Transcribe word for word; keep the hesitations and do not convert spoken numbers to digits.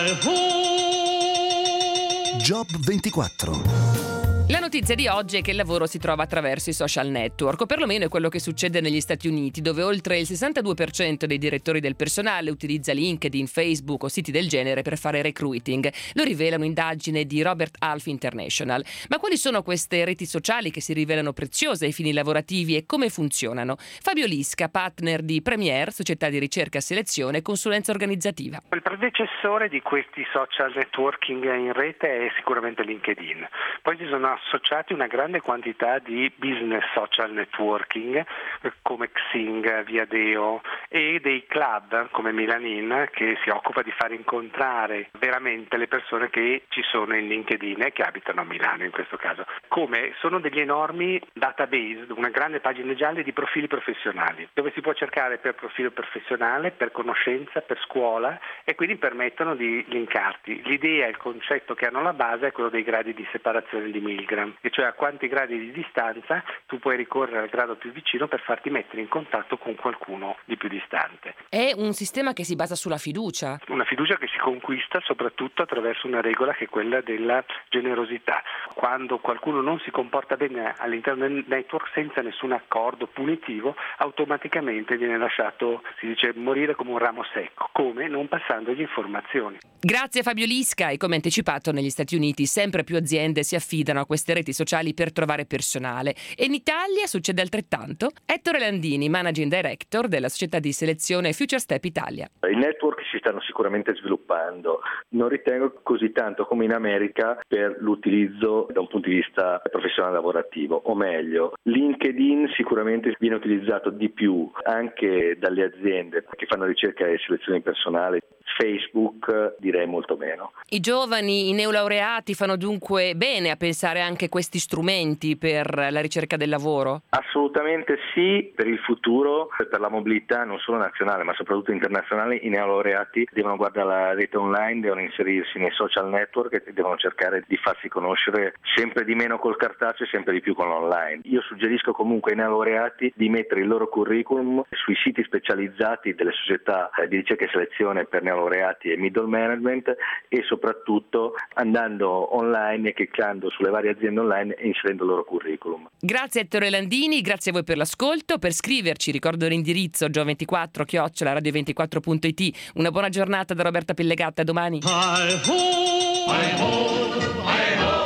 Job ventiquattro. La notizia di oggi è che il lavoro si trova attraverso i social network, o perlomeno è quello che succede negli Stati Uniti, dove oltre il sessantadue per cento dei direttori del personale utilizza LinkedIn, Facebook o siti del genere per fare recruiting. Lo rivela un'indagine di Robert Half International. Ma quali sono queste reti sociali che si rivelano preziose ai fini lavorativi e come funzionano? Fabio Lisca, partner di Premier, società di ricerca, selezione e consulenza organizzativa. Il predecessore di questi social networking in rete è sicuramente LinkedIn. Poi ci sono associati una grande quantità di business social networking come Xing, Viadeo e dei club come Milanin che si occupa di far incontrare veramente le persone che ci sono in LinkedIn e che abitano a Milano in questo caso. Come sono degli enormi database, una grande pagina gialla di profili professionali dove si può cercare per profilo professionale, per conoscenza, per scuola e quindi permettono di linkarti. L'idea, il concetto che hanno alla base è quello dei gradi di separazione di Milgram, e cioè a quanti gradi di distanza tu puoi ricorrere al grado più vicino per farti mettere in contatto con qualcuno di più distante. È un sistema che si basa sulla fiducia. Una fiducia che si conquista soprattutto attraverso una regola che è quella della generosità. Quando qualcuno non si comporta bene all'interno del network senza nessun accordo punitivo, automaticamente viene lasciato, si dice, morire come un ramo secco. Come? Non passandogli informazioni. Grazie Fabio Lisca. E come anticipato, negli Stati Uniti sempre più aziende si affidano a queste reti sociali per trovare personale. E in Italia succede altrettanto? Ettore Landini, Managing Director della società di selezione Future Step Italia. I network si stanno sicuramente sviluppando. Non ritengo così tanto come in America per l'utilizzo da un punto di vista professionale lavorativo, o meglio, LinkedIn sicuramente viene utilizzato di più anche dalle aziende che fanno ricerca e selezione personale. Facebook direi molto meno. I giovani, i neolaureati fanno dunque bene a pensare anche a questi strumenti per la ricerca del lavoro? Assolutamente sì, per il futuro, per la mobilità non solo nazionale ma soprattutto internazionale. I neolaureati devono guardare la rete online, devono inserirsi nei social network e devono cercare di farsi conoscere sempre di meno col cartaceo e sempre di più con l'online. Io suggerisco comunque ai neolaureati di mettere il loro curriculum sui siti specializzati delle società di ricerca e selezione per neolaureati e middle management e soprattutto andando online e cliccando sulle varie aziende online e inserendo il loro curriculum. Grazie Ettore Landini, grazie a voi per l'ascolto. Per scriverci ricordo l'indirizzo gio ventiquattro chiocciola radio ventiquattro punto it. Una buona giornata da Roberta Pellegatta, a domani. Hi ho, hi ho, hi ho.